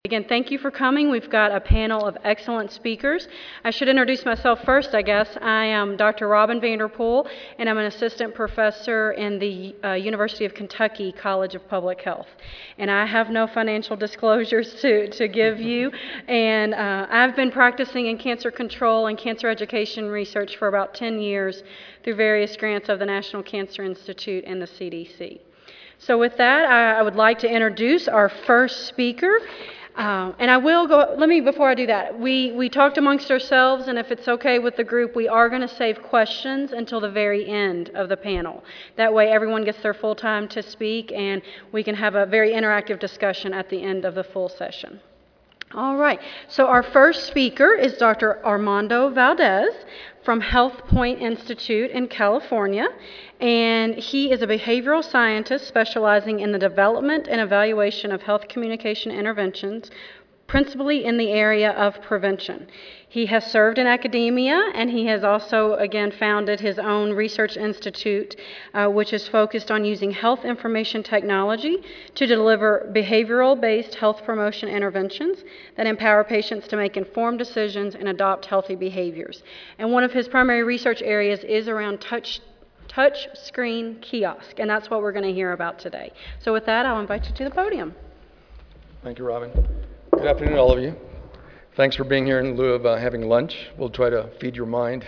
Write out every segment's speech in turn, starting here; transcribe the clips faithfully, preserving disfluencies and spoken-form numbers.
Again, thank you for coming. We've got a panel of excellent speakers. I should introduce myself first, I guess. I am Doctor Robin Vanderpool, and I'm an assistant professor in the uh, University of Kentucky College of Public Health. And I have no financial disclosures to, to give you. And uh, I've been practicing in cancer control and cancer education research for about ten years through various grants of the National Cancer Institute and the C D C. So with that, I, I would like to introduce our first speaker. Uh, and I will go, let me, before I do that, we, we talked amongst ourselves, and if it's okay with the group, we are going to save questions until the very end of the panel. That way everyone gets their full time to speak, and we can have a very interactive discussion at the end of the full session. All right, so our first speaker is Doctor Armando Valdez from Health Point Institute in California, and he is a behavioral scientist specializing in the development and evaluation of health communication interventions, principally in the area of prevention. He has served in academia, and he has also, again, founded his own research institute, uh, which is focused on using health information technology to deliver behavioral-based health promotion interventions that empower patients to make informed decisions and adopt healthy behaviors. And one of his primary research areas is around touch touch screen kiosk, and that's what we're going to hear about today. So with that, I'll invite you to the podium. Thank you, Robin. Good afternoon, all of you. Thanks for being here in lieu of uh, having lunch. We'll try to feed your mind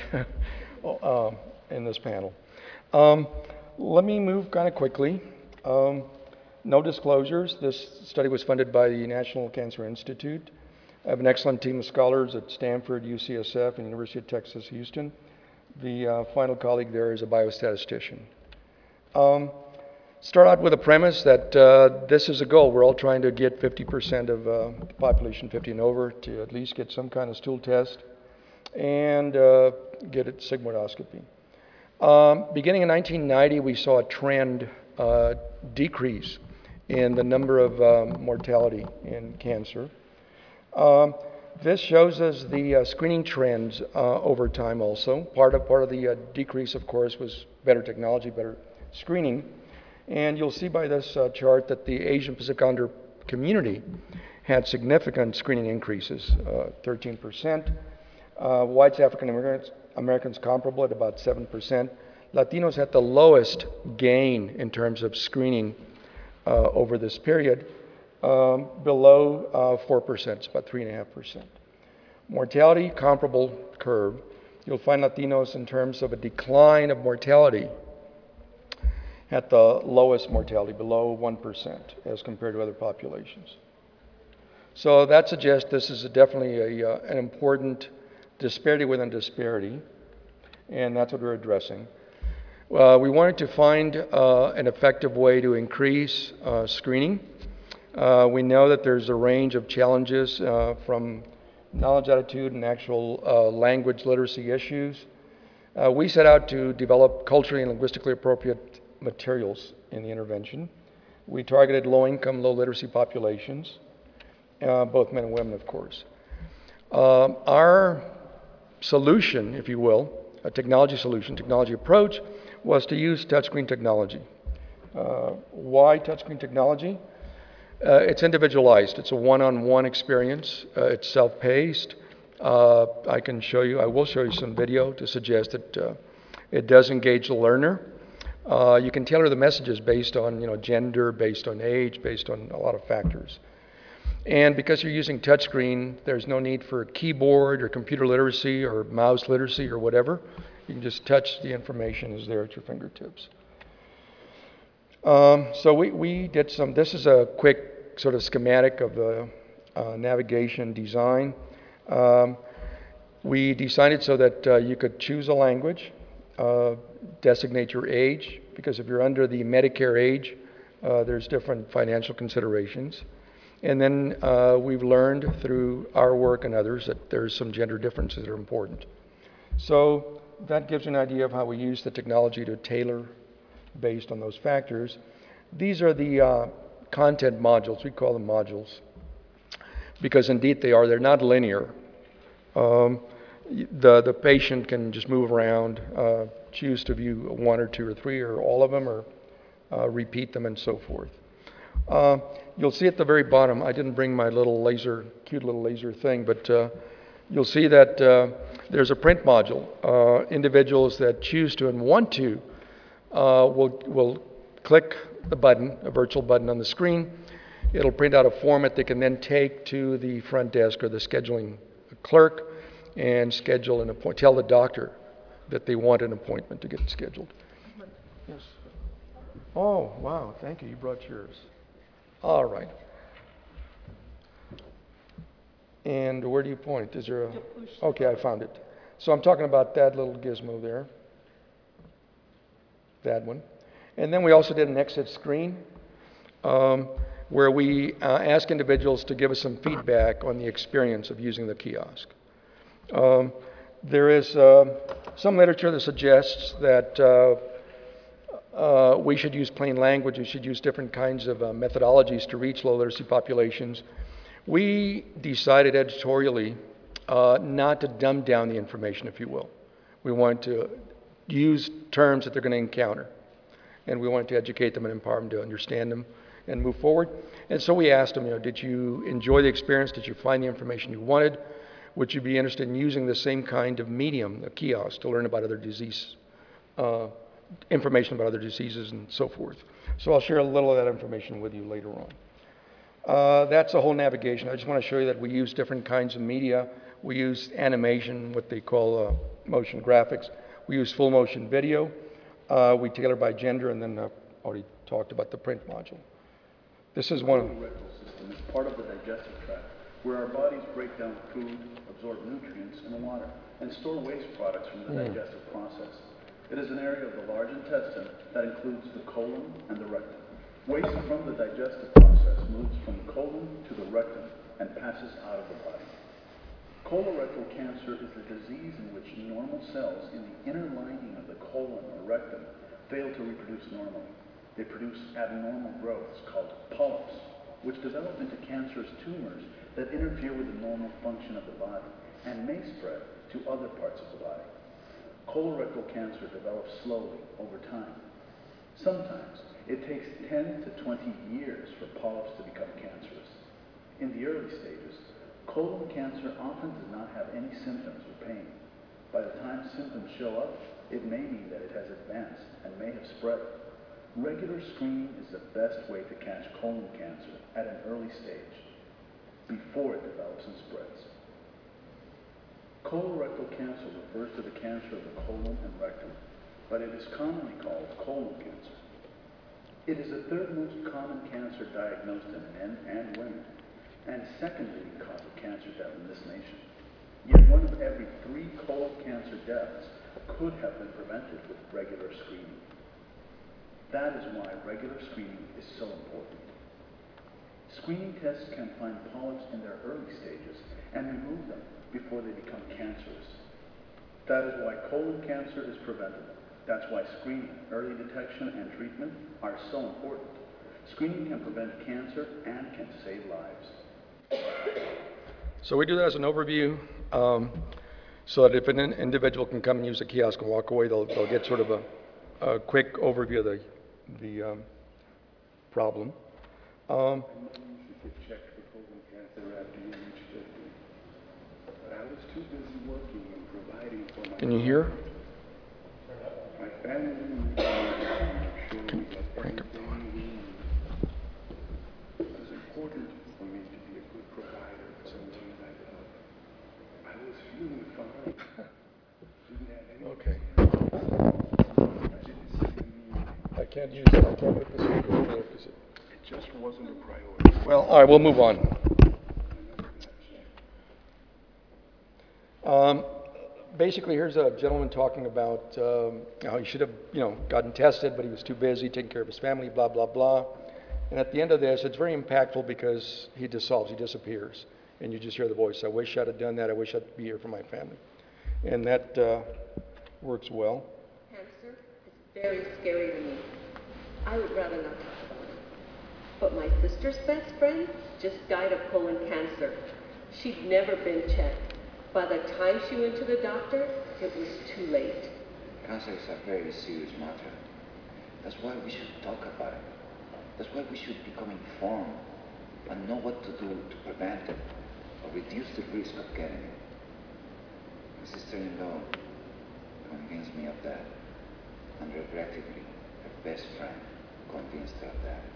uh, in this panel. Um, let me move kind of quickly. Um, no disclosures. This study was funded by the National Cancer Institute. I have an excellent team of scholars at Stanford, U C S F, and University of Texas, Houston. The uh, final colleague there is a biostatistician. Um, Start out with a premise that uh, this is a goal. We're all trying to get fifty percent of uh, the population fifty and over to at least get some kind of stool test and uh, get a sigmoidoscopy. Um, beginning in nineteen ninety, we saw a trend uh, decrease in the number of um, mortality in cancer. Um, this shows us the uh, screening trends uh, over time also. Part of, part of the uh, decrease, of course, was better technology, better screening. And you'll see by this uh, chart that the Asian Pacific Islander community had significant screening increases, uh, thirteen percent. Uh, whites, African Americans, Americans comparable at about seven percent. Latinos had the lowest gain in terms of screening uh, over this period, um, below uh, four percent, it's about three point five percent. Mortality, comparable curve. You'll find Latinos in terms of a decline of mortality at the lowest mortality, below one percent, as compared to other populations. So that suggests this is a definitely a, uh, an important disparity within disparity, and that's what we're addressing. Uh, we wanted to find uh, an effective way to increase uh, screening. Uh, we know that there's a range of challenges uh, from knowledge attitude and actual uh, language literacy issues. Uh, we set out to develop culturally and linguistically appropriate materials in the intervention. We targeted low-income, low-literacy populations, uh, both men and women, of course. Um, our solution, if you will, a technology solution, technology approach, was to use touchscreen technology. Uh, why touchscreen technology? Uh, it's individualized. It's a one-on-one experience. Uh, it's self-paced. Uh, I can show you, I will show you some video to suggest that uh, it does engage the learner. Uh, you can tailor the messages based on, you know, gender, based on age, based on a lot of factors. And because you're using touchscreen, there's no need for keyboard or computer literacy or mouse literacy or whatever. You can just touch the information is there at your fingertips. Um, so we, we did some, this is a quick sort of schematic of the uh, navigation design. Um, we designed it so that uh, you could choose a language, uh, designate your age, because if you're under the Medicare age, uh, there's different financial considerations. And then uh, we've learned through our work and others that there's some gender differences that are important. So that gives you an idea of how we use the technology to tailor based on those factors. These are the uh, content modules. We call them modules because indeed they are. They're not linear. Um, the, the patient can just move around, uh, choose to view one or two or three or all of them, or uh, repeat them and so forth. Uh, you'll see at the very bottom, I didn't bring my little laser, cute little laser thing, but uh, you'll see that uh, there's a print module. Uh, individuals that choose to and want to uh, will, will click the button, a virtual button on the screen. It'll print out a form that they can then take to the front desk or the scheduling clerk and schedule an appointment, tell the doctor that they want an appointment to get scheduled. Yes. Oh, wow, thank you, you brought yours. All right. And where do you point? Is there a, okay, I found it. So I'm talking about that little gizmo there. That one. And then we also did an exit screen um, where we uh, ask individuals to give us some feedback on the experience of using the kiosk. Um, there is uh, some literature that suggests that uh, uh, we should use plain language, we should use different kinds of uh, methodologies to reach low literacy populations. We decided editorially uh, not to dumb down the information, if you will. We want to use terms that they're going to encounter, and we wanted to educate them and empower them to understand them and move forward. And so we asked them, you know, did you enjoy the experience? Did you find the information you wanted? Would you be interested in using the same kind of medium, a kiosk, to learn about other disease, uh, information about other diseases and so forth? So I'll share a little of that information with you later on. Uh, that's the whole navigation. I just want to show you that we use different kinds of media. We use animation, what they call uh, motion graphics. We use full motion video. Uh, we tailor by gender, and then uh, already talked about the print module. This is one of... The rectal system is part of the digestive tract, where our bodies break down food, absorb nutrients in the water, and store waste products from the mm. digestive process. It is an area of the large intestine that includes the colon and the rectum. Waste from the digestive process moves from the colon to the rectum and passes out of the body. Colorectal cancer is a disease in which normal cells in the inner lining of the colon or rectum fail to reproduce normally. They produce abnormal growths called polyps, which develop into cancerous tumors that interfere with the normal function of the body and may spread to other parts of the body. Colorectal cancer develops slowly over time. Sometimes it takes ten to twenty years for polyps to become cancerous. In the early stages, colon cancer often does not have any symptoms or pain. By the time symptoms show up, it may mean that it has advanced and may have spread. Regular screening is the best way to catch colon cancer at an early stage, before it develops and spreads. Colorectal cancer refers to the cancer of the colon and rectum, but it is commonly called colon cancer. It is the third most common cancer diagnosed in men and women, and second leading cause of cancer death in this nation. Yet one of every three colon cancer deaths could have been prevented with regular screening. That is why regular screening is so important. Screening tests can find polyps in their early stages and remove them before they become cancerous. That is why colon cancer is preventable. That's why screening, early detection, and treatment are so important. Screening can prevent cancer and can save lives. So we do that as an overview, um, so that if an in individual can come and use the kiosk and walk away, they'll, they'll get sort of a, a quick overview of the, the um, problem. Um, You could check for colon cancer after you reach fifty. But I was too busy working and providing for my Can you hear? My family and my sure Can we got crank up the one. everything we need. It was important for me to be a good provider for someone I love. I was feeling fine. Didn't have any Okay. I didn't see the need. I can't use it. I can't put this in here because it... It just wasn't a priority. Well, all right, we'll move on. Um, basically, here's a gentleman talking about um, how he should have, you know, gotten tested, but he was too busy taking care of his family, blah, blah, blah. And at the end of this, it's very impactful because he dissolves, he disappears. And you just hear the voice, I wish I'd have done that, I wish I'd be here for my family. And that uh, works well. Cancer is very scary to me. I would rather not talk about it. But my sister's best friend just died of colon cancer. She'd never been checked. By the time she went to the doctor, it was too late. Cancer is a very serious matter. That's why we should talk about it. That's why we should become informed and know what to do to prevent it or reduce the risk of getting it. My sister-in-law convinced me of that, and regrettably, her best friend convinced her of that.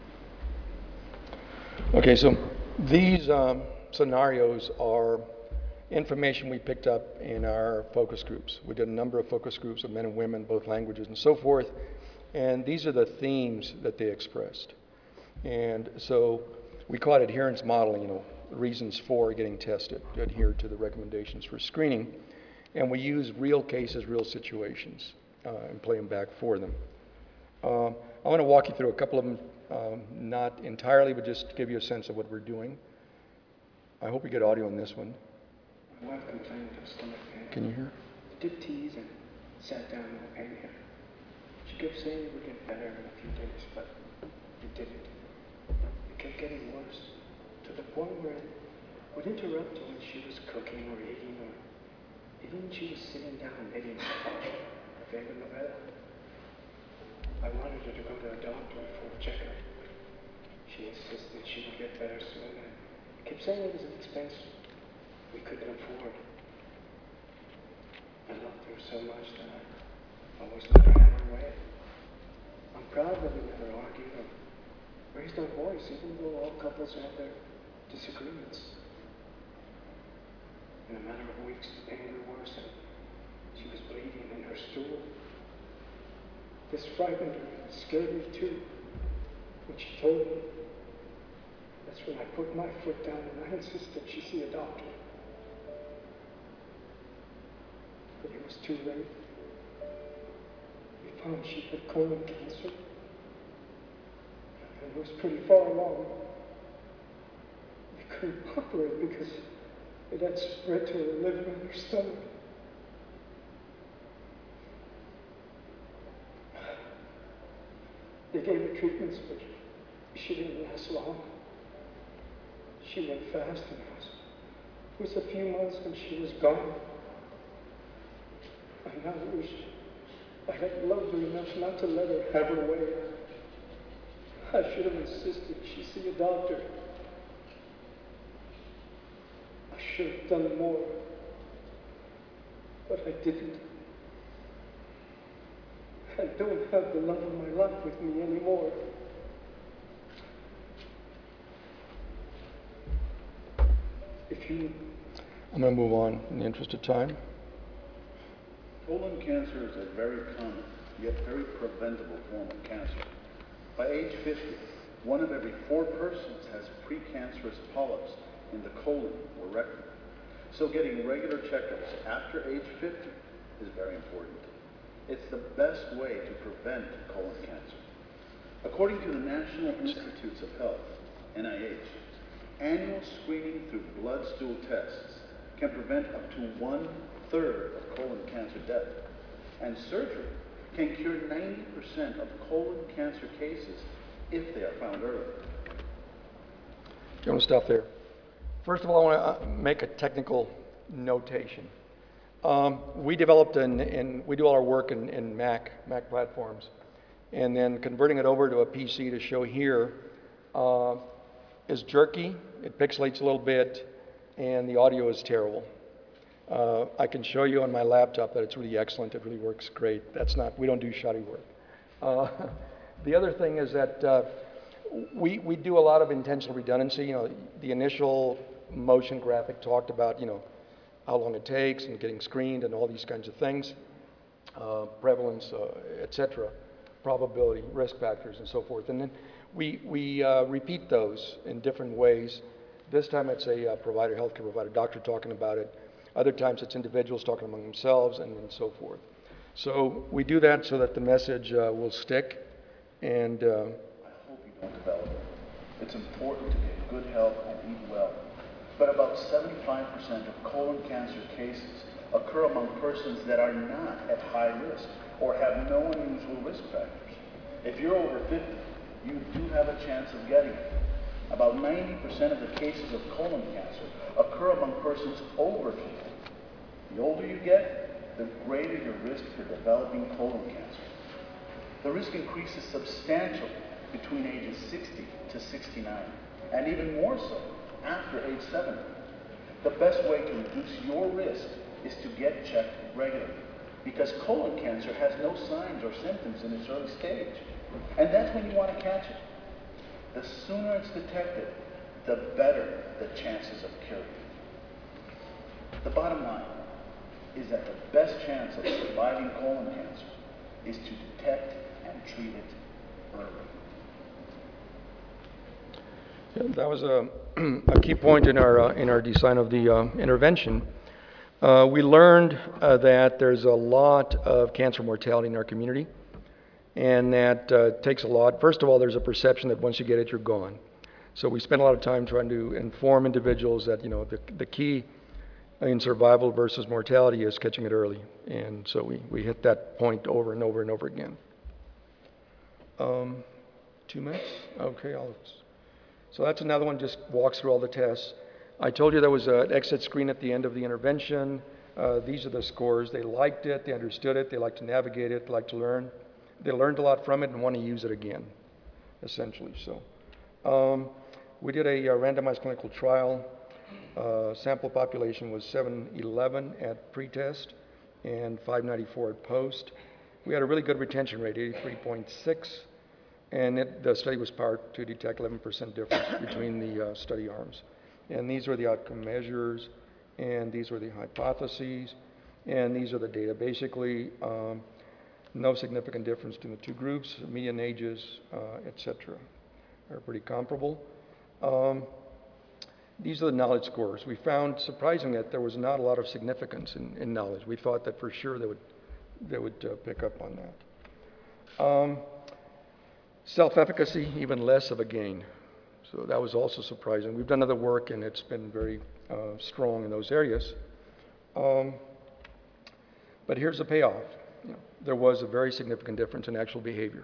Okay, so these um, scenarios are information we picked up in our focus groups. We did a number of focus groups of men and women, both languages and so forth, and these are the themes that they expressed. And so we call it adherence modeling, you know, reasons for getting tested, to adhere to the recommendations for screening. And we use real cases, real situations, uh, and play them back for them. Uh, I want to walk you through a couple of them, um, not entirely, but just to give you a sense of what we're doing. I hope we get audio on this one. My wife complained of stomach pain. Can you hear? I did tease and sat down no pain here. She kept saying it would get better in a few days, but it didn't. It kept getting worse, to the point where it would interrupt when she was cooking or eating, or even when she was sitting down knitting her favorite novella. I wanted her to go to a doctor for a checkup. She insisted she would get better soon, and kept saying it was an expense we couldn't afford. I loved her so much that I always let her have her way. I'm proud that we never argued or raised our voice, even though all couples have their disagreements. In a matter of weeks, the pain grew worse, and she was bleeding in her stool. This frightened her and scared me too. When she told me, that's when I put my foot down and I insisted she see a doctor. But it was too late. We found she had colon cancer, and it was pretty far along. We couldn't operate because it had spread to her liver and her stomach. They gave her treatments, but she didn't last long. She went fast, and it was, it was a few months and she was gone. I now wish I had loved her enough not to let her have her way. I should have insisted she see a doctor. I should have done more, but I didn't. I don't have the love of my life with me anymore. If you... I'm going to move on in the interest of time. Colon cancer is a very common, yet very preventable form of cancer. By age fifty, one of every four persons has precancerous polyps in the colon or rectum. So getting regular checkups after age fifty is very important. It's the best way to prevent colon cancer. According to the National Institutes of Health, N I H, annual screening through blood stool tests can prevent up to one-third of colon cancer death. And surgery can cure ninety percent of colon cancer cases if they are found early. You want to stop there? First of all, I want to make a technical notation. Um, we developed and in, we do all our work in, in Mac, Mac platforms, and then converting it over to a P C to show here uh, is jerky, it pixelates a little bit, and the audio is terrible. Uh, I can show you on my laptop that it's really excellent, it really works great. That's not, we don't do shoddy work. Uh, the other thing is that uh, we, we do a lot of intentional redundancy. You know, the initial motion graphic talked about, you know, how long it takes and getting screened and all these kinds of things, uh, prevalence, uh, et cetera, probability, risk factors, and so forth. And then we, we uh, repeat those in different ways. This time it's a uh, provider, healthcare provider, doctor talking about it. Other times it's individuals talking among themselves, and, and so forth. So we do that so that the message uh, will stick. And uh, I hope you don't develop it. It's important to get good health and eat well. But about seventy-five percent of colon cancer cases occur among persons that are not at high risk or have no unusual risk factors. If you're over fifty, you do have a chance of getting it. About ninety percent of the cases of colon cancer occur among persons over fifty. The older you get, the greater your risk for developing colon cancer. The risk increases substantially between ages sixty to sixty-nine, and even more so after age seventy. The best way to reduce your risk is to get checked regularly, because colon cancer has no signs or symptoms in its early stage. And that's when you want to catch it. The sooner it's detected, the better the chances of curing. The bottom line is that the best chance of surviving colon cancer is to detect and treat it early. Yeah, that was a, a key point in our, uh, in our design of the uh, intervention. Uh, we learned uh, that there's a lot of cancer mortality in our community, and that uh, takes a lot. First of all, there's a perception that once you get it, you're gone. So we spend a lot of time trying to inform individuals that, you know, the, the key in survival versus mortality is catching it early. And so we, we hit that point over and over and over again. Um, two minutes? Okay, I'll, so that's another one, just walks through all the tests. I told you there was an exit screen at the end of the intervention. Uh, these are the scores. They liked it, they understood it, they liked to navigate it, they liked to learn. They learned a lot from it and want to use it again, essentially. So, um, we did a, a randomized clinical trial. Uh, sample population was seven eleven at pre-test and five ninety-four at post. We had a really good retention rate, eighty-three point six, and it, the study was powered to detect eleven percent difference between the uh, study arms. And these were the outcome measures, and these were the hypotheses, and these are the data. Basically, um, no significant difference between the two groups, median ages, uh, et cetera, are pretty comparable. Um, these are the knowledge scores. We found, surprisingly, that there was not a lot of significance in, in knowledge. We thought that for sure they would, they would uh, pick up on that. Um, self-efficacy, even less of a gain. So that was also surprising. We've done other work, and it's been very uh, strong in those areas. Um, but here's the payoff. You know, there was a very significant difference in actual behavior.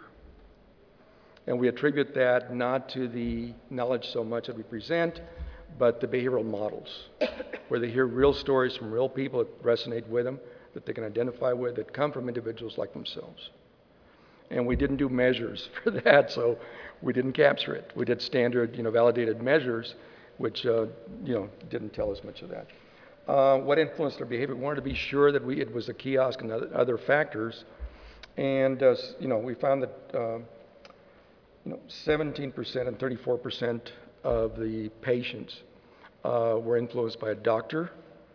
And we attribute that not to the knowledge so much that we present, but the behavioral models, where they hear real stories from real people that resonate with them, that they can identify with, that come from individuals like themselves. And we didn't do measures for that, so we didn't capture it. We did standard, you know, validated measures, which, uh, you know, didn't tell us much of that. Uh, what influenced their behavior? We wanted to be sure that we, it was a kiosk and other, other factors. And, uh, you know, we found that, uh, you know, seventeen percent and thirty-four percent of the patients uh, were influenced by a doctor.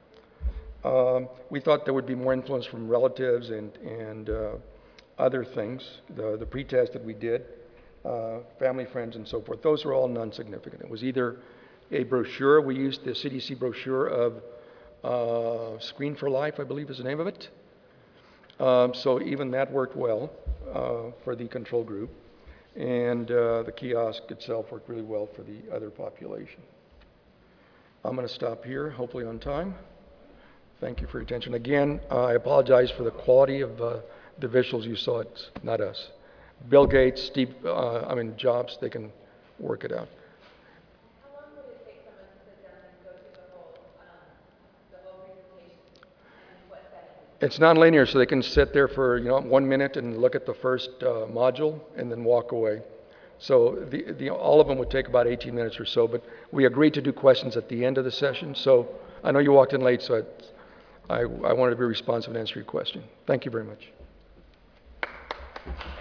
Um, we thought there would be more influence from relatives and, and uh, other things, the, the pretest that we did, uh, family, friends, and so forth. Those were all non-significant. It was either a brochure. We used the C D C brochure of uh, Screen for Life, I believe is the name of it. Um, so even that worked well uh, for the control group. And uh, the kiosk itself worked really well for the other population. I'm going to stop here, hopefully on time. Thank you for your attention. Again, uh, I apologize for the quality of uh, the visuals you saw. It's not us. Bill Gates, Steve, uh, I mean, Jobs, they can work it out. How long would it take someone to sit down and go through the whole, um, the whole presentation? And what setting? It's non-linear, so they can sit there for, you know, one minute and look at the first uh, module and then walk away. So the, the, all of them would take about eighteen minutes or so, but we agreed to do questions at the end of the session. So I know you walked in late, so I, I, I wanted to be responsive and answer your question. Thank you very much.